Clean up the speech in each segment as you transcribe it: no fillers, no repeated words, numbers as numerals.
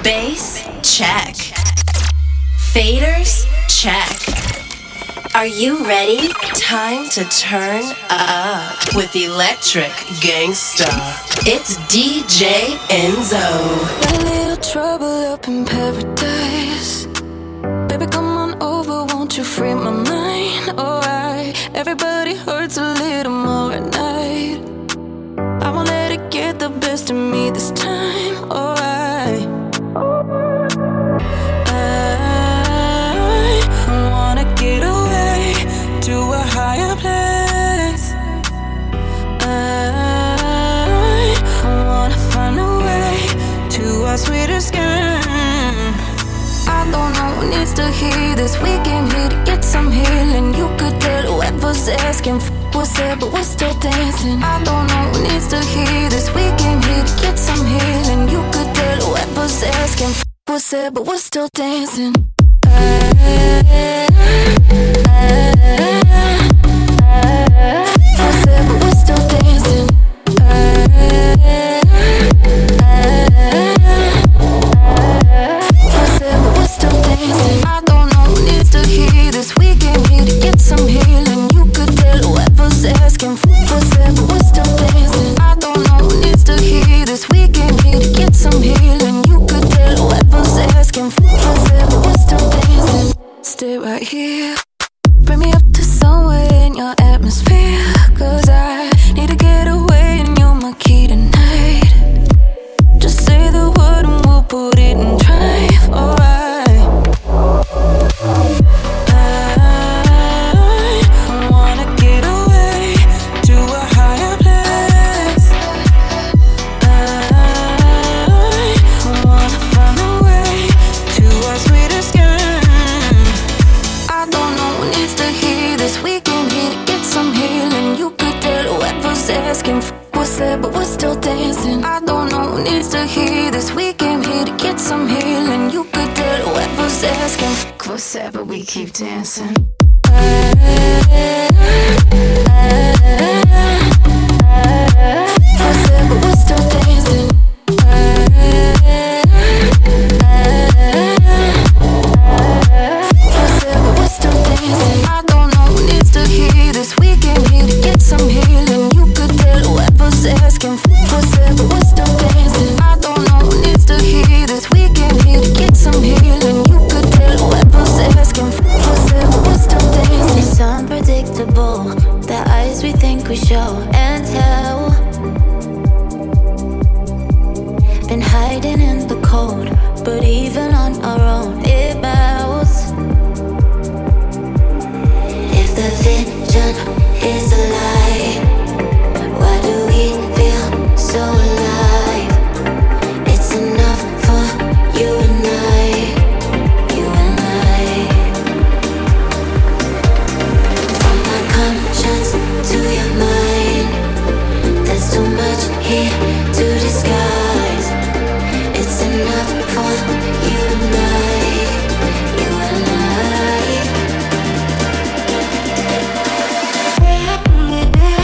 Bass, check. Faders, check. Are you ready? Time to turn up with Electric Gangsta. It's DJ Enzo. Got a little trouble up in paradise. Baby, come on over, won't you free my mind? Alright, everybody hurts a little more at night. I won't let it get the best of me this time. Alright, I wanna get away to a higher place. I wanna find a way to our sweeter skin. I don't know who needs to hear this. We came here to get some healing. You could tell whoever's asking was there, but we're still dancing. I don't know who needs to hear this. We came here to get some healing. You could tell whoever's asking was there, but we're still dancing. Was there, but we're still dancing. I don't know who needs to hear this. We came here to get some healing. You could tell whoever's asking was there, but we're still dancing. I don't know who needs to hear this. We came here to get some healing. You could tell whoever's asking was there, but we're still dancing. Stay right here. Bring me up to somewhere in your atmosphere. Cause I need to get away and you're my key tonight. Just say the word and we'll put it in drive. Alright. Asking what's there, but we're still dancing. I don't know who needs to hear this. We came here to get some healing. You could tell whoever's asking what's there, but we keep dancing. What's there, but we're still dancing. What's there, but we're still dancing. I don't know who needs to hear this. We came here to get some healing. Whoever's asking was there, but we're still dancing. I don't know who needs to hear this. We came here to get some healing. You could tell whoever's asking was there, but we're still dancing. It's unpredictable, the eyes we think we show and tell. Been hiding in the cold, but even on our own it bows. If the vision is a lie, why do we feel so alive? It's enough for you and I, you and I. From my conscience to your mind, there's too much here to disguise. It's enough for you and I, you and I.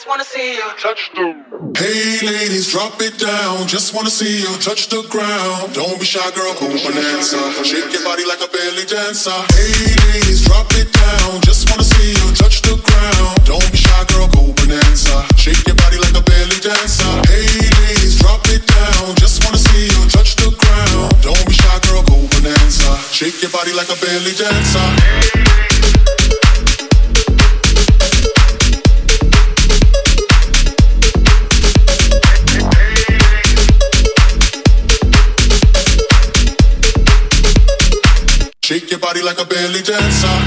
Hey ladies, drop it down. Just wanna see you touch the ground. Don't be shy, girl, go bonanza. Shake your body like a belly dancer. Hey ladies, drop it down. Just wanna see you touch the ground. Don't be shy, girl, go bonanza. Shake your body like a belly dancer. Hey ladies, drop it down. Just wanna see you touch the ground. Don't be shy, girl, go bonanza. Shake your body like a belly dancer. Shake your body like a belly dancer.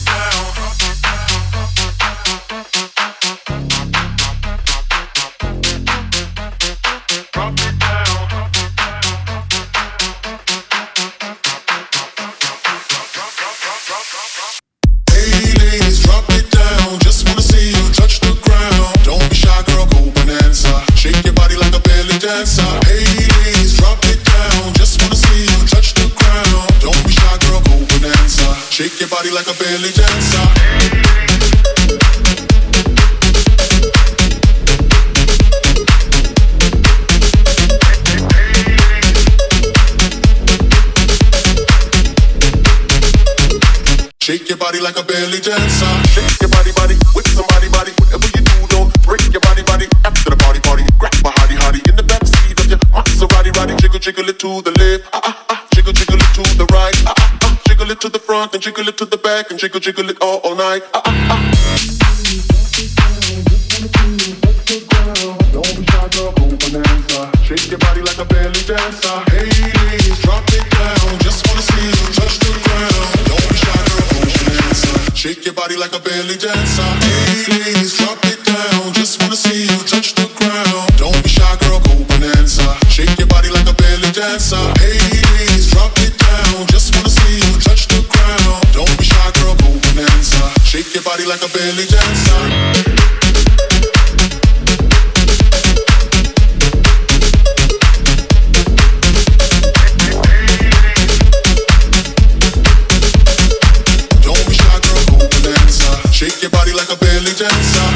Hey ladies, drop it down. Just wanna see you touch the ground. Don't be shy, girl, go bonanza. Shake your body like a belly dancer. Hey ladies, drop it down. Just wanna see you touch the ground. Don't be shy, girl, go bonanza. Shake your body like a belly dancer. Shake your body like a belly dancer. Shake your body, body, with somebody, body. Whatever you do, don't break your body, body. After the party, party, grab my hottie, hottie in the backseat of your Maserati, roddy. Jiggle, jiggle it to the left, jiggle, jiggle it to the right, jiggle it to the front and jiggle it to the back and jiggle, jiggle it all night. Don't be shy, girl, go bonanza. Shake your body like a belly dancer. Hey ladies, drop it down. Just wanna see you touch the ground. Don't be shy, girl, go bonanza. Shake your body like a belly dancer. Hey ladies, drop it down. Just wanna see you touch the ground. Don't be shy, girl, go bonanza. Shake your body like a belly dancer. Hey ladies, drop it down. Just wanna see you touch the ground. Don't be shy, girl, go bonanza. Shake your body like a belly dancer. Shake your body like a belly dancer.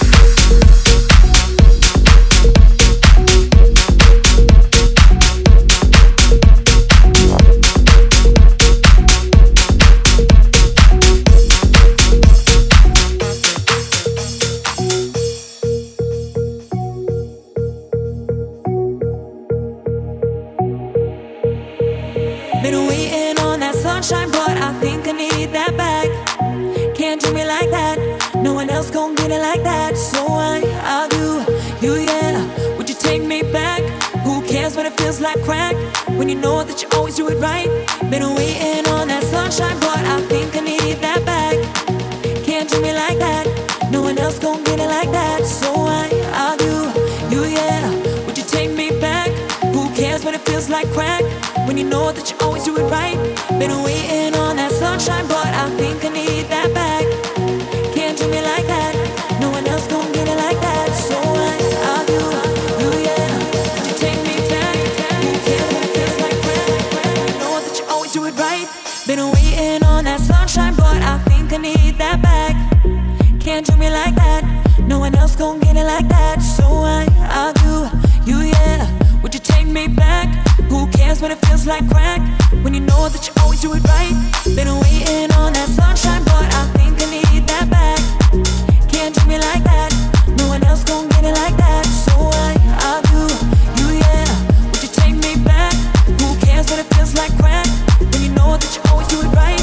Been waiting on that sunshine, but I think I need that back. Can't do me like that. No one else gon' get it like that. So I'll do you, yeah. Would you take me back? Who cares when it feels like crack? When you know that you always do it right. Been waiting on that sunshine, but I think I need that back. Can't do me like that. No one else gon' get it like that. So I'll do you, yeah. Would you take me back? Who cares when it feels like crack? When you know that you always do it right. Been waiting on that sunshine, but I think I need that back. Can't do me like that. No one else gon' get it like that. So I'll do you, yeah. Would you take me back? Who cares when it feels like crack? You know that you always do it right. Been waiting on that sunshine, but I think I need that back. Can't do me like that. No one else gon' get it like that. So I'll do you, yeah. Would you take me back? Who cares when it feels like crack? When you know that you always do it right. Been waiting on that sunshine, but I think I need that back. Can't do me like that. No one else gon' get it like that. So I'll do you, yeah. Would you take me back? Who cares when it feels like crack? When you know that you always do it right.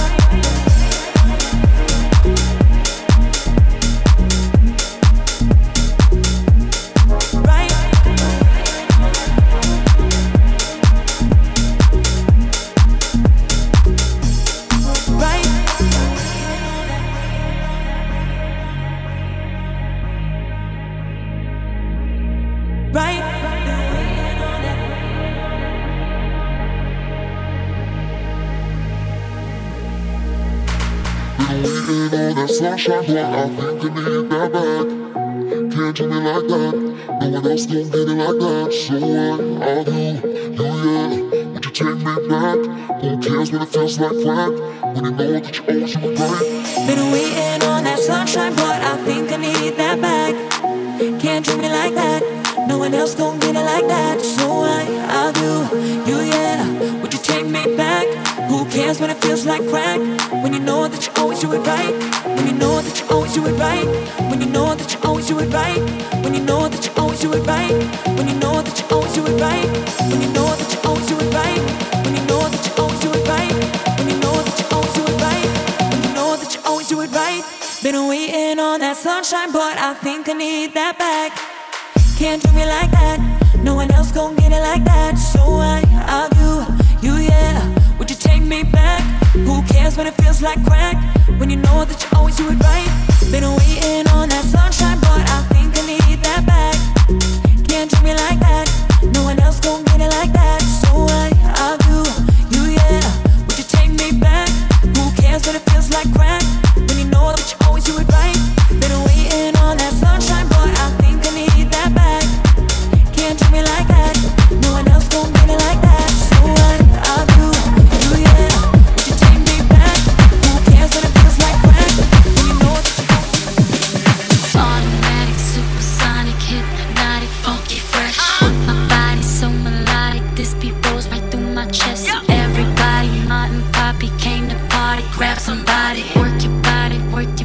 Waiting on that sunshine, but I think I need that back. Can't do me like that. No one else gon' get it like that. So I'll do you, yeah. Would you take me back? Who cares when it feels like crack? When you know that you always do it right. Been waiting on that sunshine, but I think I need that back. one else gon' get it like that. So I'll do you, yeah. Would you take me back? Who cares when it feels like crack? When you know that you always do it right. When you know that you always do it right. When you know that you always do it right. When you know that you always do it right. When you know that you always do it right. When you know that you always do it right. When you know that you always do it right. When you know that you always do it right. When you know that you always do it right. Been waiting on that sunshine, but I think I need that back. Can't do me like that. No one else gon' get it like that. So I'll do you, yeah. Would you take me back? Who cares when it feels like crack? When you know that you always do it right. Been waiting on that sunshine, but I think I need that back. Can't do me like that. No one else gon' get it like that. So I'll do you, yeah. Would you take me back? Who cares when it feels like crack? When you know that you always do it right. Been waiting on that sunshine, but I think I need that back. Can't do me like that. No one else gon' get it like that. So I'll do you, yeah. Would you take me back? Who cares when it feels like crack? When you know that you automatic, supersonic, hypnotic, funky, fresh. My body so melodic, this beat rolls right through my chest. Everybody, Mom and Poppy came to party. Grab somebody, work your body,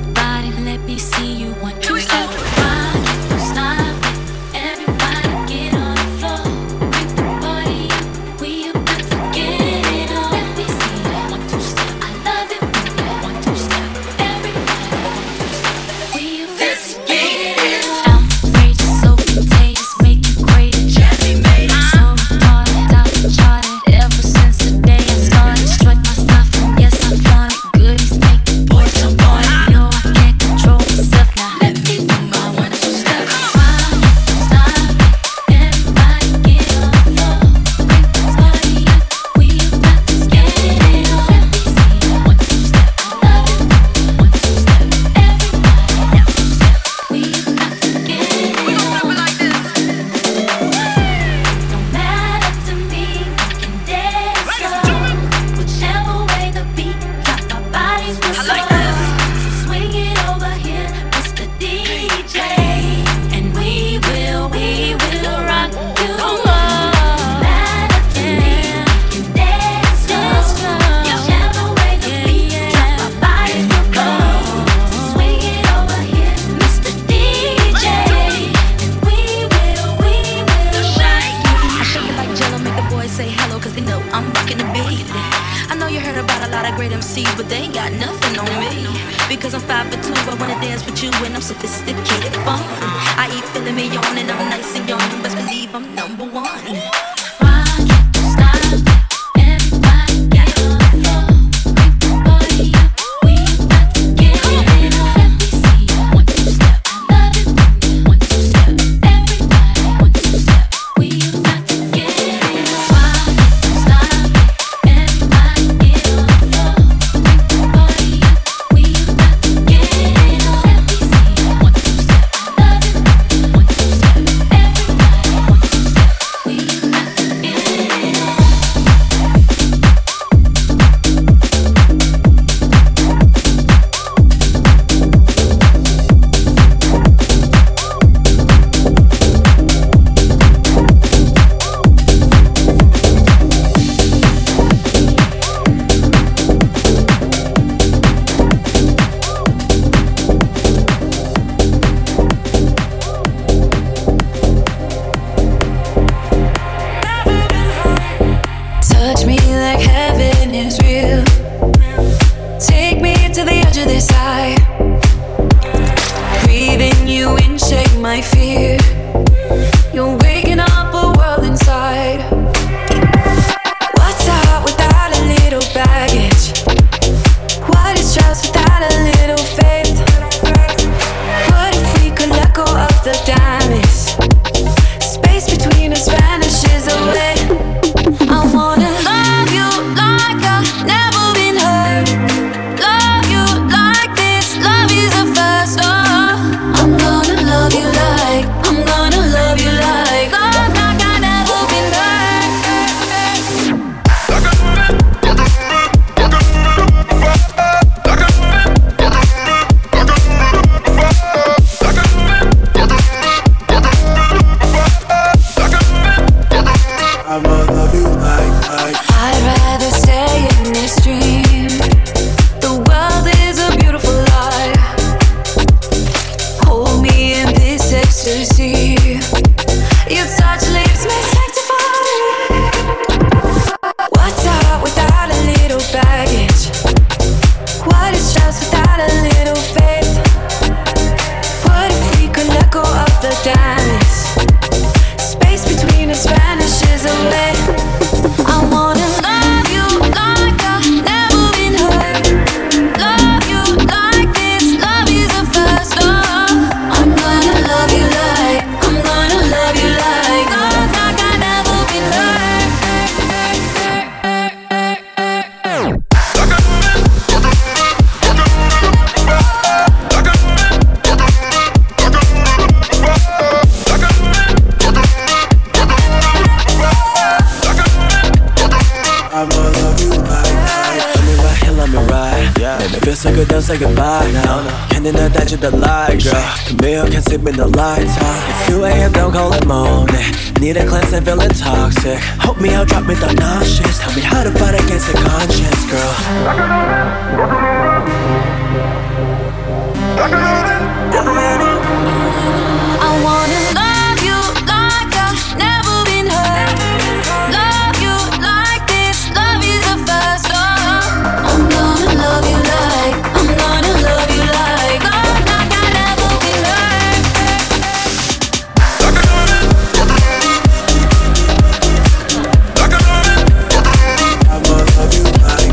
let me see you 1, 2, step. Rock it, don't stop it. Everybody get on the floor. Bring the party up, we about to get it on. Let me see you 1, 2, step. I love it when you 1, 2, step. Everybody 1, 2, step. We about to get it on. Outrageous, so contagious, make you greater. So retarded, top charted. Ever since the day I started, strike my stuff and yes I flaunt it. Goodies make the boys jump on it. No, I can't control myself now. Let me do my 1, 2, step. Rock it, stop it. Everybody get on the floor. Bring the party up, we about to get it on. Let me see you 1, 2, step. I love it when you 1, 2, step. Everybody 1, 2, step. We about to get it on. Don't matter to me, we can dance slow. Whichever way the beat drop, our bodies will slow. So swing it over here, Mr. DJ, and we will rock you. Don't matter to me, we can dance slow. Whichever way the beat drop, our bodies will go. So swing it over here, Mr. DJ, and we will rock you. I shake it like Jello, make the boys say hello, cause they know I'm rocking the beat. I know you heard about a lot of great MCs, but they ain't got nothing on me. Because I'm 5'2", I wanna dance with you and I'm sophisticated fun. I eat filet mignon and I'm nice and young, best believe I'm number 1. Rock it, don't stop it. Everybody get on the floor. Bring the party up, we about to get it on. Let me see you 1, 2, step. I love it when you 1, 2, step. Everybody 1, 2, step. We about to get it on. Rock it, don't stop it. Everybody get on the floor. Bring the party up, we about to get it on. Let me see you 1, 2, step. I love it when you 1, 2, step. Everybody 1, 2, step. We about to Your touch leaves me sanctified. What's a heart without a little baggage? What is trust without a little faith? What if we could let go of the damage? Space between us vanishes away. I wanna love you like I've never been hurt. Love you like this, love is a first love. I'm gonna love you like, I'm gonna love you like, love like I've never been hurt. I'ma love you like Let me ride here, let me ride Baby, feel so good, don't say goodbye now Can't deny that you're the light, girl Come here, can't sleep in the lights If you ain't, don't call it morning Need a cleanse and feeling toxic Hope me out, drop me the nauseous Tell me how to fight against the conscience, girl I wanna love you like I've never been hurt. Love you like this, love is a first love. I'm gonna love you like, I'm gonna love you like, love like I've never been hurt. I'ma love you like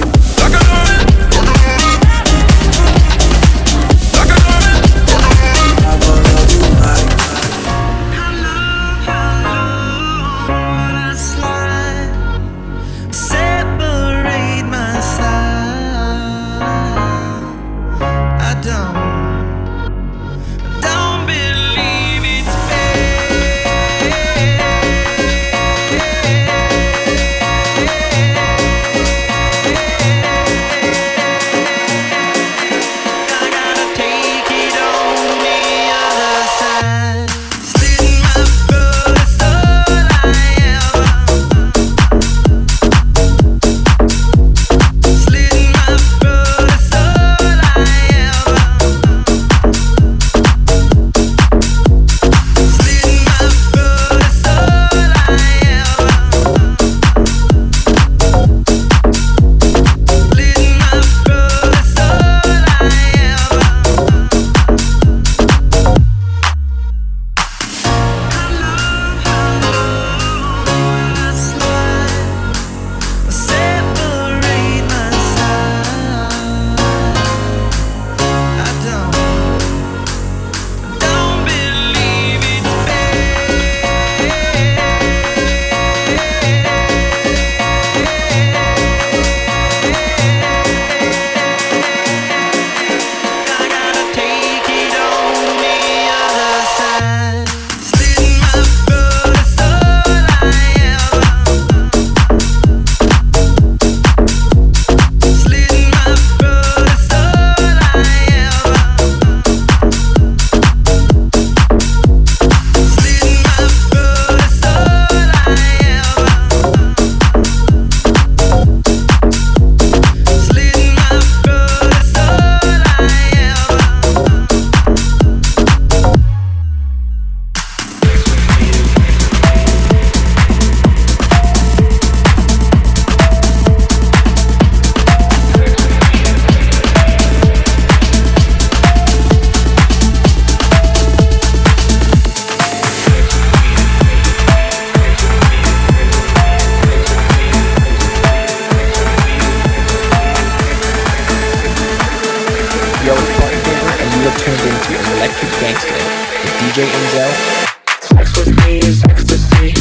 DJ Enzo. Sex with me is ecstasy.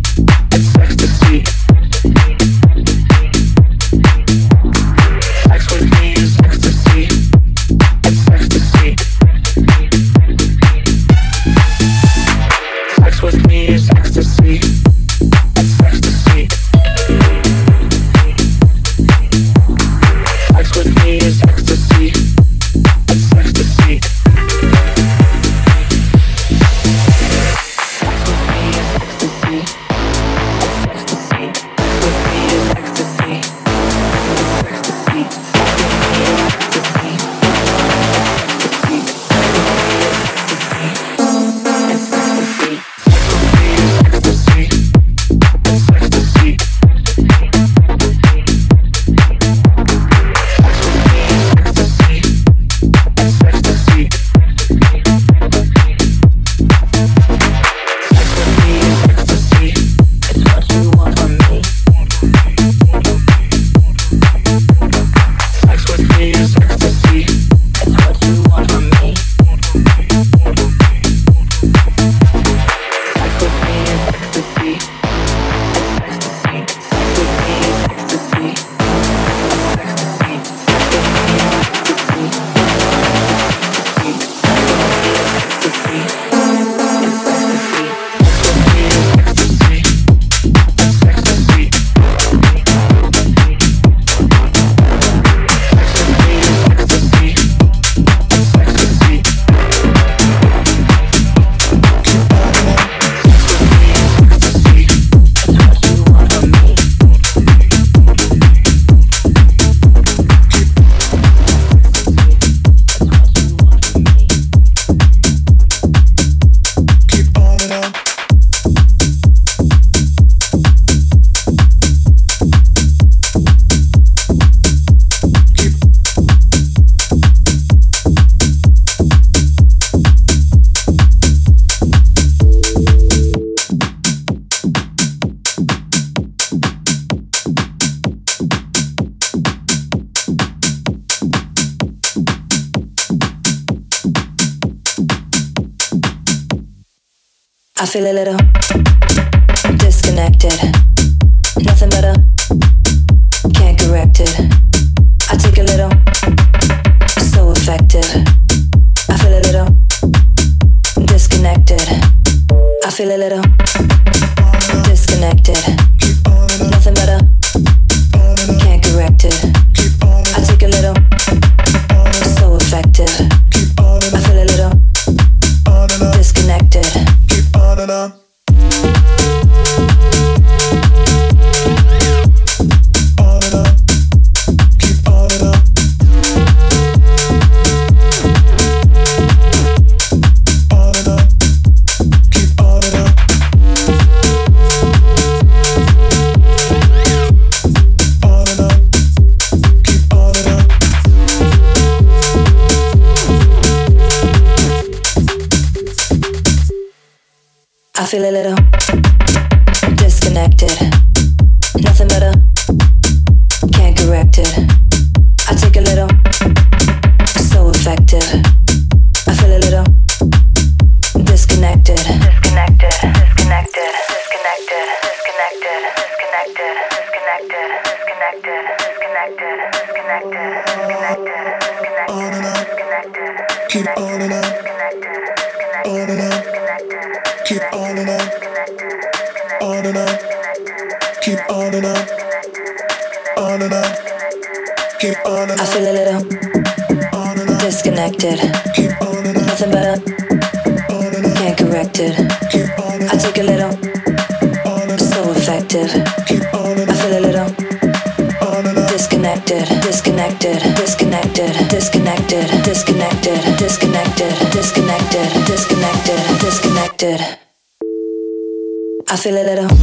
It's ecstasy. Sex with me is ecstasy. It's ecstasy. Sex with me is ecstasy. It's ecstasy. Sex with me is ecstasy. It's ecstasy. Sex with me is I feel a little disconnected. Nothing better, can't correct it. I take a little, so effective. I feel a little disconnected. I feel a little disconnected. Nothing better, can't correct it. I take a little, so effective. I feel a little disconnected. Keep on and on. I feel a little disconnected. Nothing better, can't correct it. I take a little, so effective. I feel a little disconnected. Disconnected, disconnected, disconnected, disconnected, disconnected, disconnected, disconnected, disconnected, disconnected, disconnected, disconnected, disconnected. Keep on and on. On and on. Keep on and on. On and on. Keep on and on. On and on. Keep on and on. I feel a little disconnected. Keep on and on. Nothing better, can't correct it. I take a little, so effective. I feel a little disconnected, disconnected, disconnected, disconnected, disconnected, disconnected, disconnected, disconnected, disconnected. I feel a little.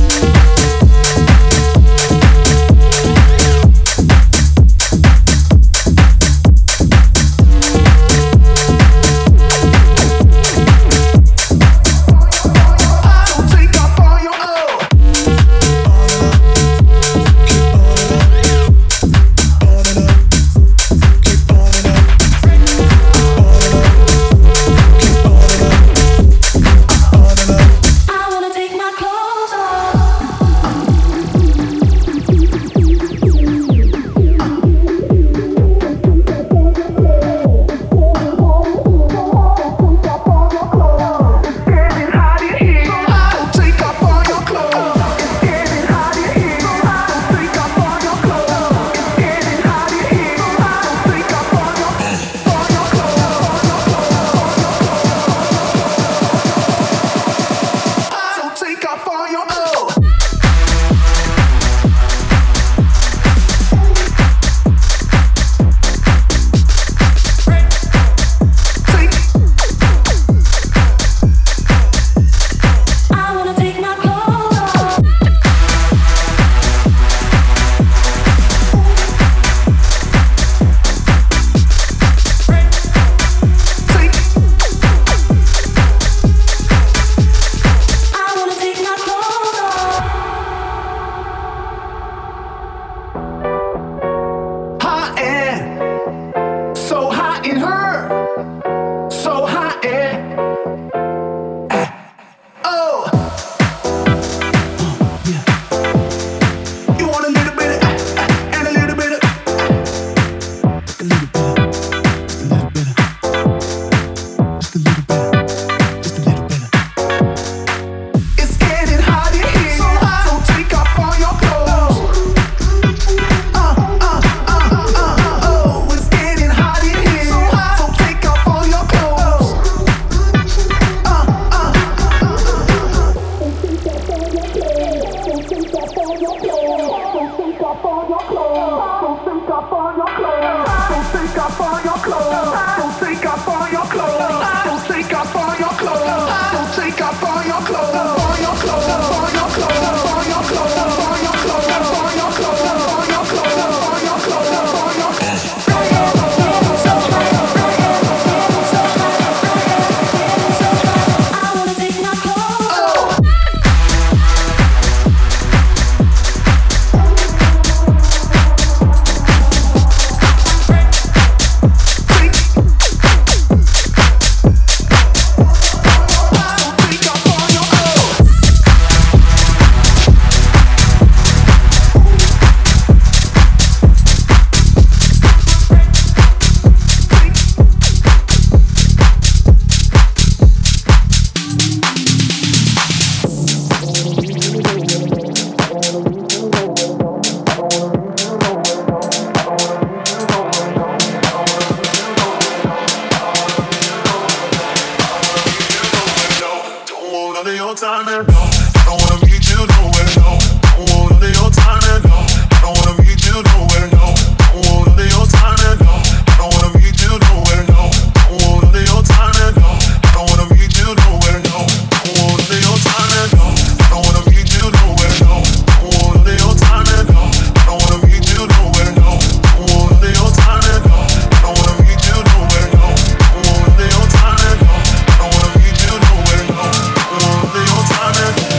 time and go. I don't wanna meet you nowhere, no. I don't wanna your time and go. I don't wanna meet you nowhere, no. I don't wanna your time and go. I don't wanna meet you nowhere, no. I don't wanna your time and go. I don't wanna meet you nowhere, no. I don't wanna your time and go. I don't wanna meet you nowhere, no. I don't wanna your time and go. I don't wanna meet you nowhere, no. I don't wanna your time and go. I don't wanna meet you nowhere, no. I don't wanna your time and go. I don't wanna meet you nowhere, no. I wanna your time and go.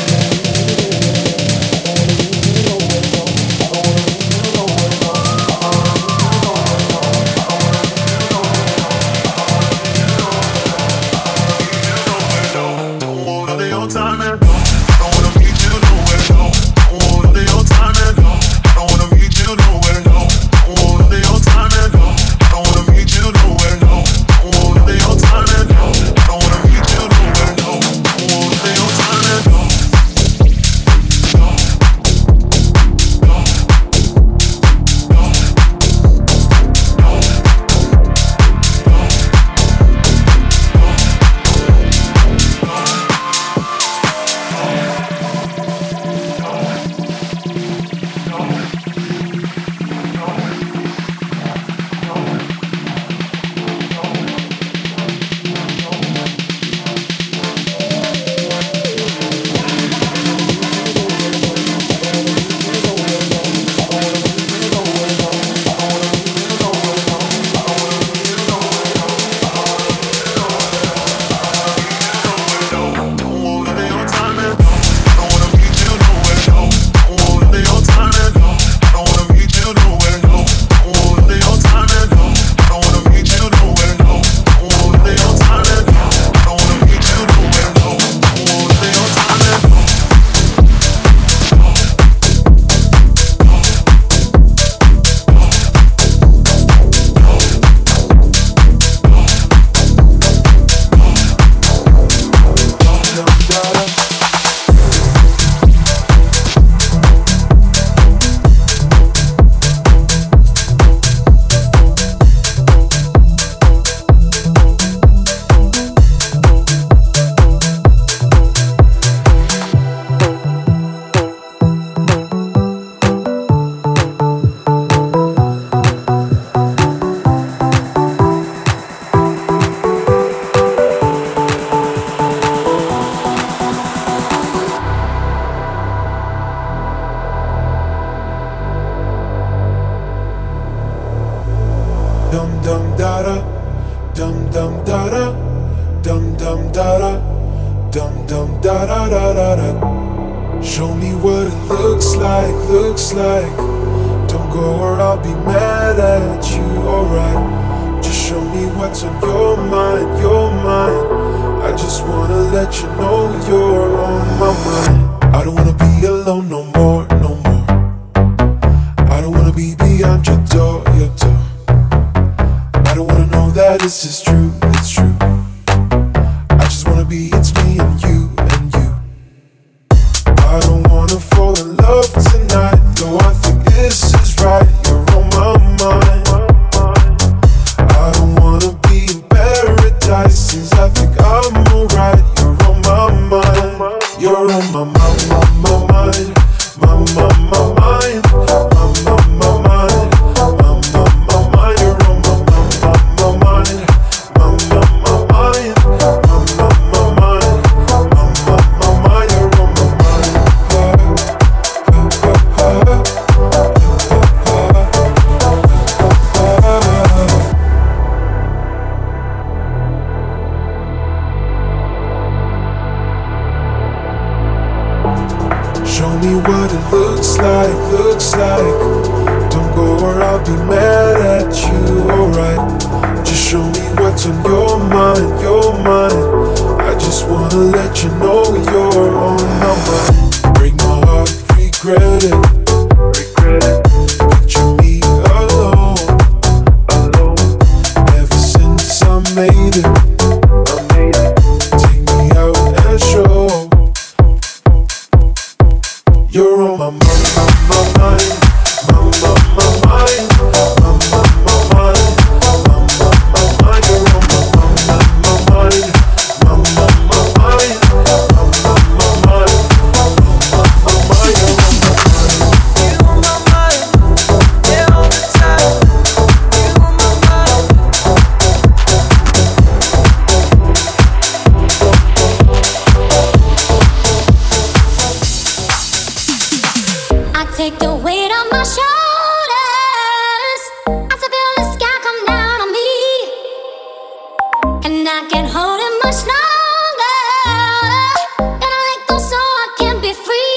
Show me what it looks like. Don't go or I'll be mad at you, alright. Just show me what's on your mind. I just wanna let you know you're on my mind. I don't wanna be alone no more. I don't wanna be beyond your door. I don't wanna know that this is true, it's true. I just wanna be, it's me and you. I don't wanna fall in love tonight, though I think this is right. You're on my mind. I don't wanna be in paradise, since I think I'm alright. You're on my mind. You're on my mind, my mind. You're on my mind. You're on my mind. Show me what it looks like. Don't go or I'll be mad at you, alright. Just show me what's on your mind. I just wanna let you know you're on my mind. Break my heart, regret it. Picture me alone. Ever since I made it. Take me out and show. You're on my mind. You're on my mind. take the weight on my shoulders. I feel the sky come down on me, and I can't hold it much longer. Gotta let go so I can be free.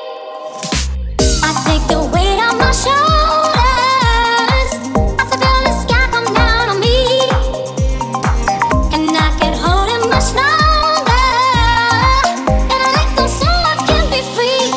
I take the weight on my shoulders. I feel the sky come down on me, and I can't hold it much longer. Gotta let go so I can be free.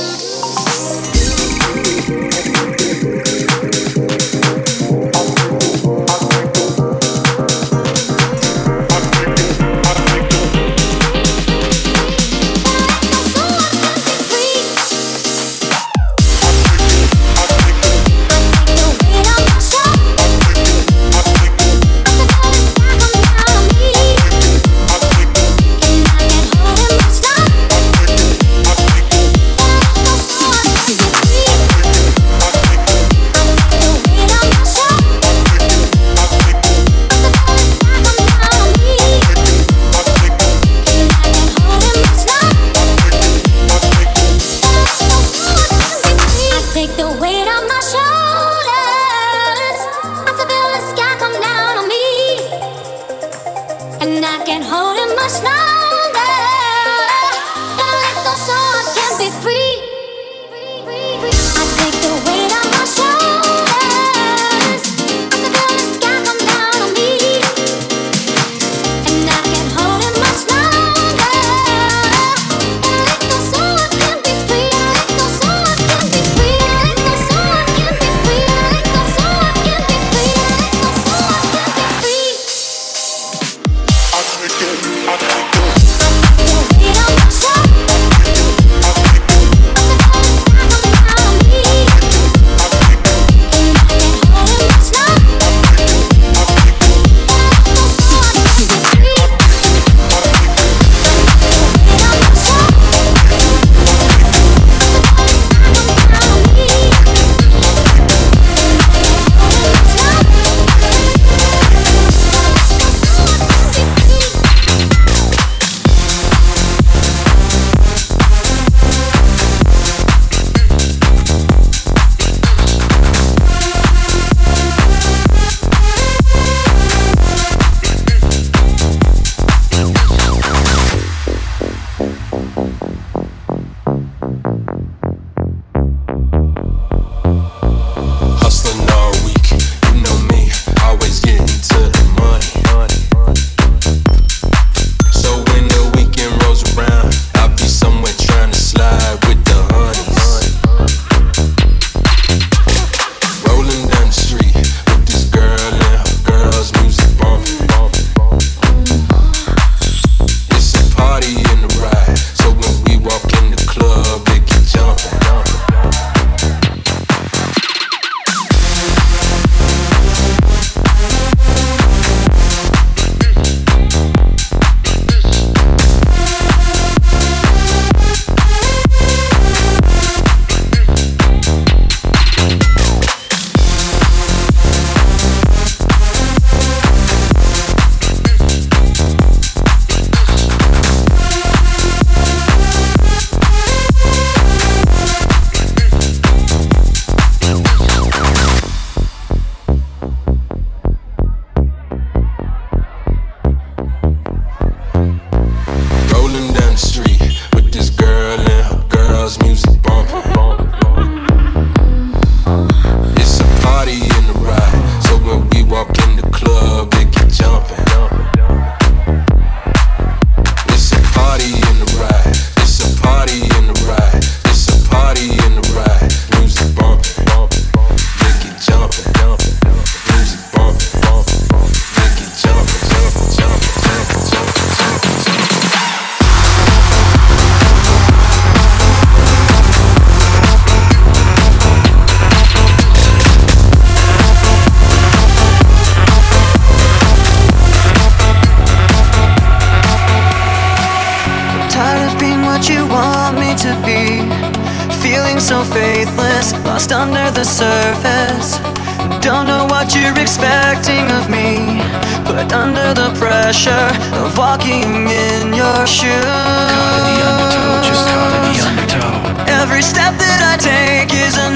so faithless, lost under the surface. Don't know what you're expecting of me, but under the pressure of walking in your shoes, caught in the undertow, just caught in the undertow. Every step that I take is an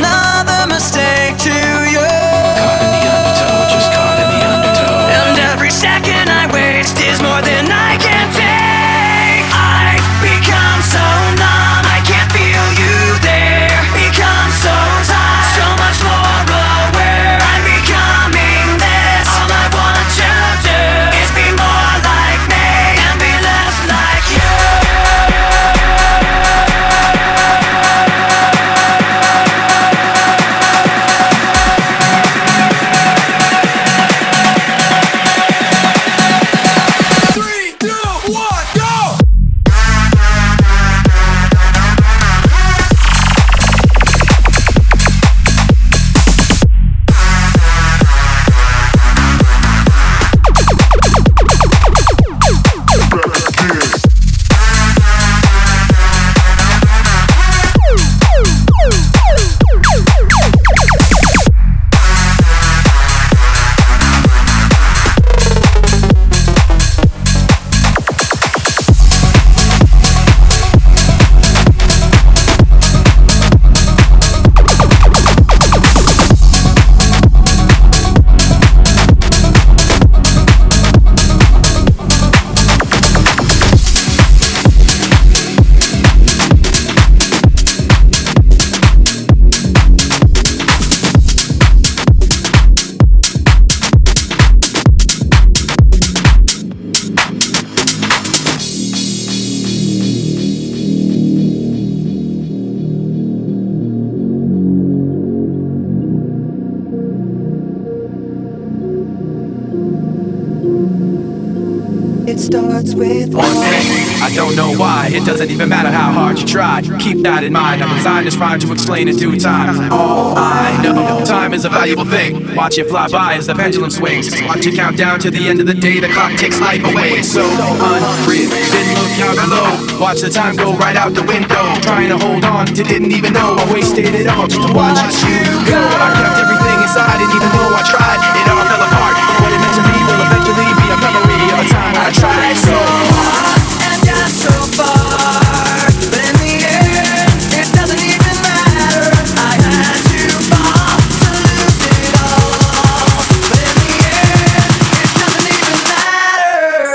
starts with one thing. I don't know why, it doesn't even matter how hard you try. Keep that in mind, I designed this rhyme to explain in due time. All I know, time is a valuable thing. Watch it fly by as the pendulum swings. Watch it count down to the end of the day, the clock takes life away. It's so unreal, didn't look out below. Watch the time go right out the window. Trying to hold on to didn't even know I wasted it all just to watch you go. I kept everything inside and even though I tried, it all fell apart. What it meant to me will eventually be a memory of a time when I tried so hard and got so far, but in the end, it doesn't even matter. I had to fall to lose it all, but in the end, it doesn't even matter.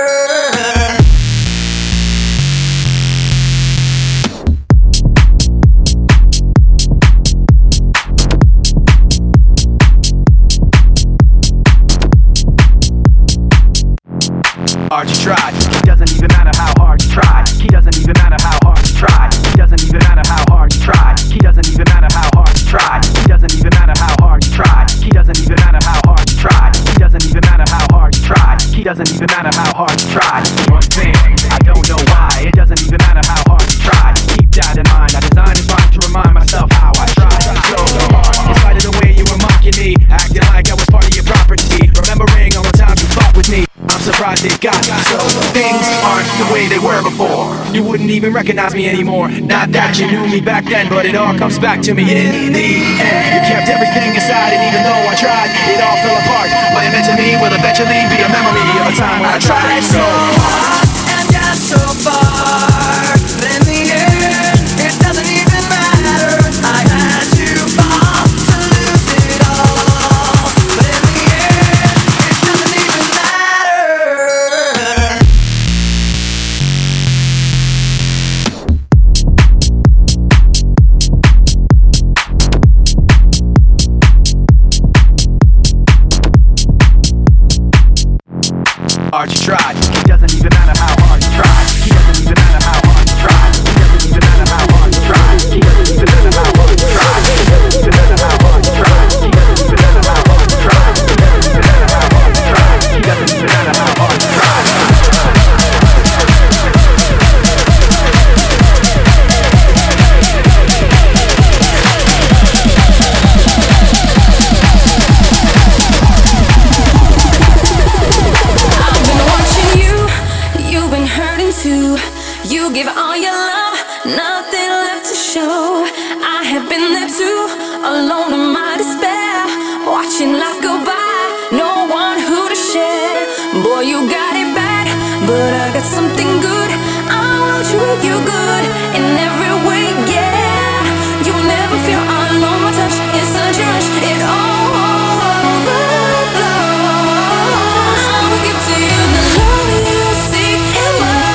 Hard you tried, it doesn't even matter how hard you tried. He doesn't even matter how hard you tried. He doesn't even matter how hard you tried. He doesn't even matter how hard you tried. He doesn't even matter how hard you tried. He doesn't even matter how hard you tried. He doesn't even matter how hard you tried. He doesn't even matter how hard you tried. One thing, I don't know why. It doesn't even matter how hard you tried. Keep that in mind. I designed this rhyme to remind myself how I tried so hard. In spite of the way you were mocking me, acting like I was part of your property, remembering all the times you fought with me. I'm surprised it got so. Things aren't the way they were before. You wouldn't even recognize me anymore. Not that you knew me back then, but it all comes back to me in the end. You kept everything inside, and even though I tried, it all fell apart. What it meant to me will eventually be a memory of a time when I tried so hard and got so far, but in the end, it doesn't even matter. I had to fall to lose it all, but in the end, it doesn't even matter. Hard you tried, it doesn't even matter how hard you tried. He doesn't even matter how hard you tried. He doesn't even matter how hard you tried. He doesn't even matter how hard you tried. He doesn't even matter how hard you tried. He doesn't even matter how hard you tried. He doesn't even matter how hard you tried. He doesn't even matter how hard you tried. You give all your love, nothing left to show. I have been there too, alone in my despair, watching life go by, no one who to share. Boy, you got it bad, but I got something good. I will treat you good in every way, yeah. You'll never feel alone, my touch is such a rush, it all overflows. I will give to you the love you seek in love.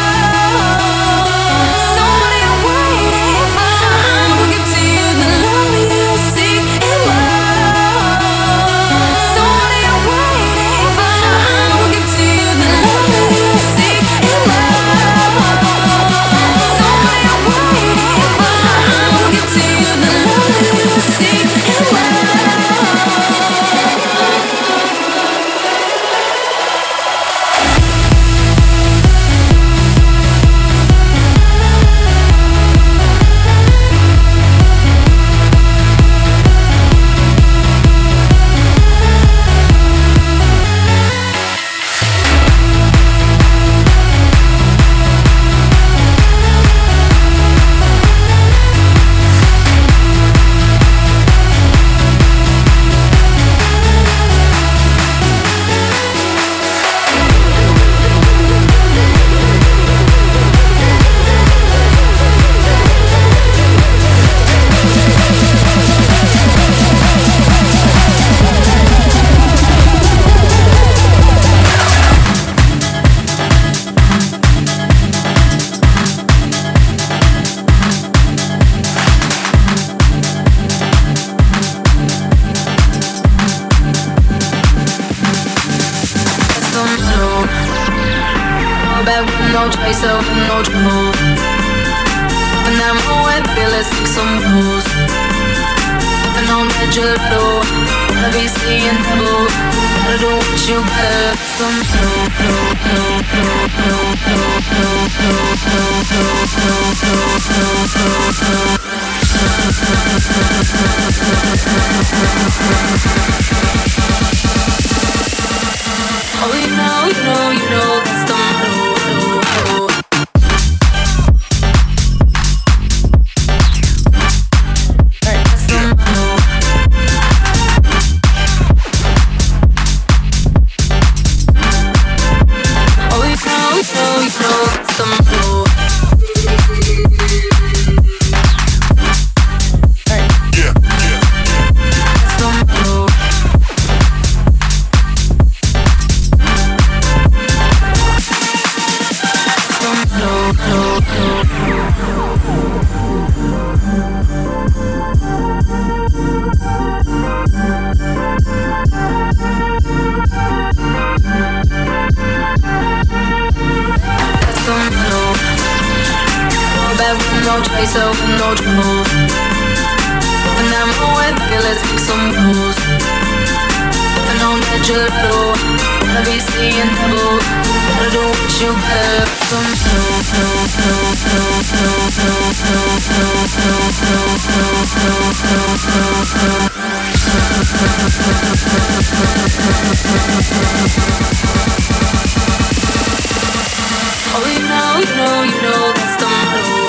no chaser with no trouble. And I'm away, baby, let's take some moves. And on that gelato, Wanna be seeing double. Gotta do what you gotta. Some oh, you know that's the motto. That's the motto. Oh, you know that's the motto. So no trouble. When I'm away, baby, let's make some moves. I know that you're low. Wanna be seeing double. Gotta do what you oh, you know that's the motto.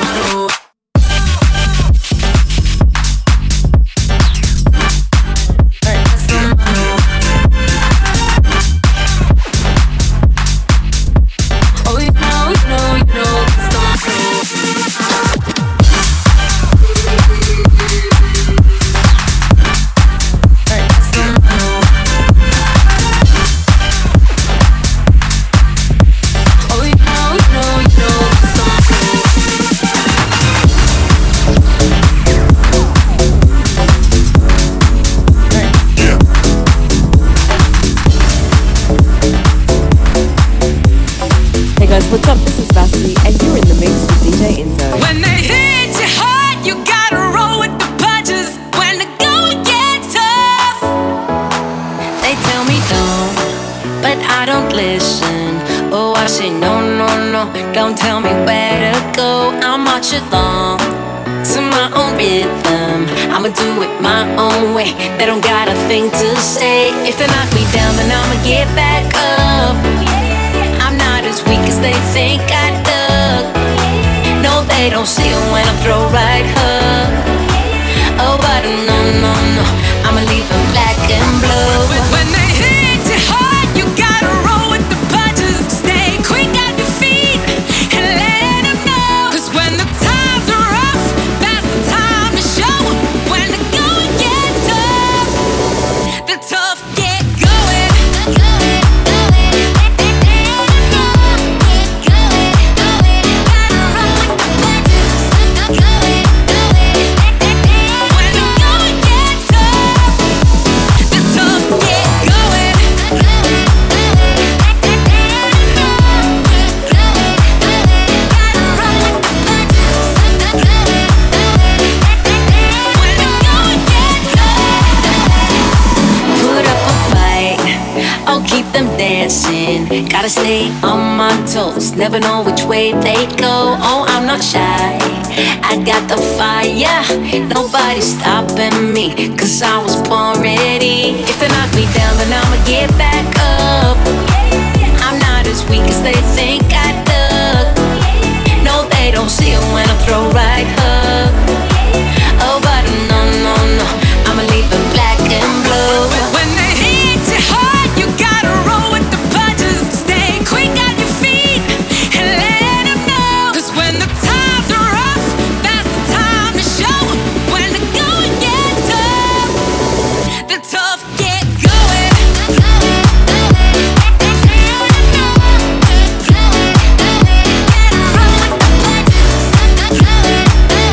What's up? This is Vassily, and you're in the mix with DJ Enzo. When they hit you hard, you gotta roll with the punches. When the going gets tough, they tell me don't, but I don't listen. Oh, I say no, don't tell me where to go. I'll march along to my own rhythm. I'ma do it my own way. They don't got a thing to say. If they knock me down, then I'ma get back up. I'm not as weak as they think I look. No, they don't see it when I throw right hook. Oh, but no, I'ma leave them black and blue. When they hit you hard, you gotta roll with the punches. Stay quick on your feet and let them know. 'Cause when the times are rough, that's the time to show 'em. When the going gets tough, the tough get going. Gotta stay on my toes, never know which way they go. Oh, I'm not shy, I got the fire. Nobody's stopping me, 'cause I was born ready. If they knock me down, then I'ma get back up. I'm not as weak as they think I look. No, they don't see it when I throw right hook. Oh, but no, I'ma leave them black and blue. When they hit you hard, you gotta roll with the punches. Stay quick on your feet and let them know. 'Cause when the times are rough, that's the time to show 'em. When the going gets tough, the tough get going. When the going gets tough,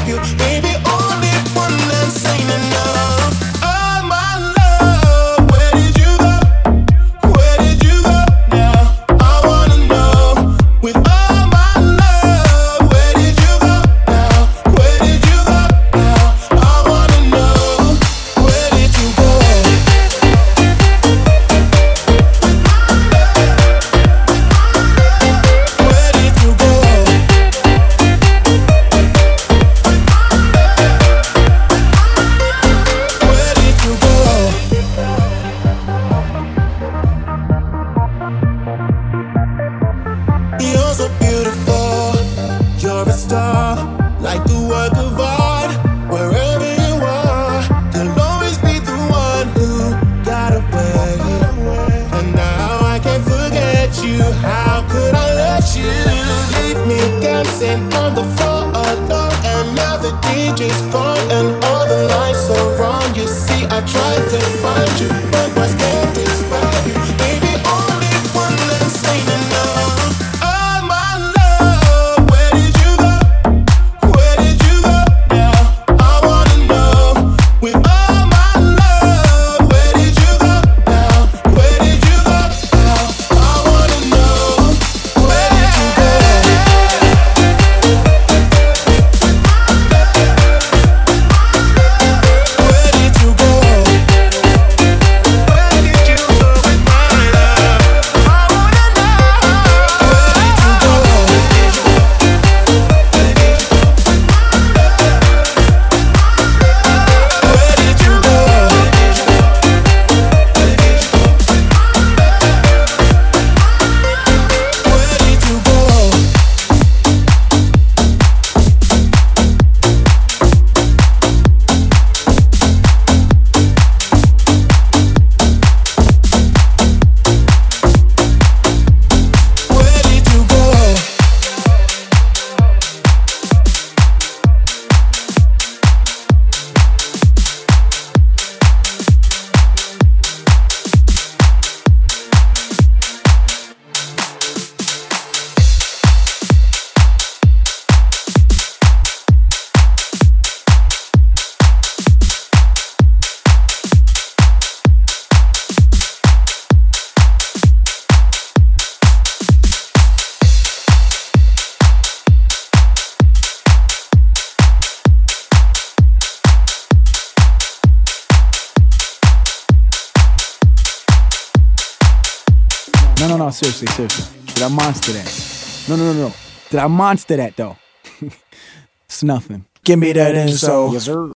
you. Baby, only one dance ain't enough. Oh my love, where did you go? Where did you go now? I wanna know. With all my love, where did you go now? Where did you go now? I wanna know. Where did you go? Where did you go? Where did you go? You're so beautiful. You're a star, like a work of art. Wherever you are, you'll always be the one who got away. And now I can't forget you. How could I let you leave me dancing on the floor alone? And now the DJ's gone and all the lights are wrong. You see, I tried to find you, but was scared to describe you. Baby, only one dance ain't enough. Oh my love, where did you go? Where did you go now? I wanna know. With all my love, where did you go now? Where did you go now? I wanna know. Where did you go? Where did you go? Where did you go with my love? I wanna know. Where did you go? Where did you go? Where did you go? Where did you go? No, seriously. Did I monster that? No. Did I monster that though? It's nothing. Give me that info. Yes, sir.